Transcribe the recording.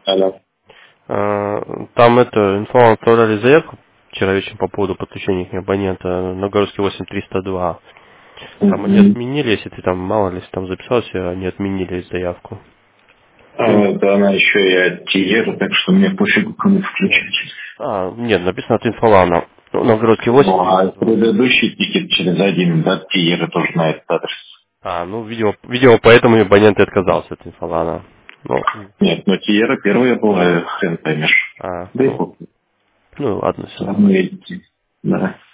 Алло. Там инфо отправляли заявку вчера вечером по поводу подключения к абонента на Городский 8302. Там они отменили, если ты там, мало ли, если там записался, они отменили заявку. Да, она еще и от Тиера, так что мне пофигу, кому включать. Нет, написано от Инфолана. На Городский Ну, а 8302. предыдущий тикет через один, да, Тиера тоже на этот адрес. Видимо, поэтому абонент и отказался от Инфолана. Нет, но Тиера первая была, хрен поймешь. Да и Ну ладно, все все. равно идти. Да.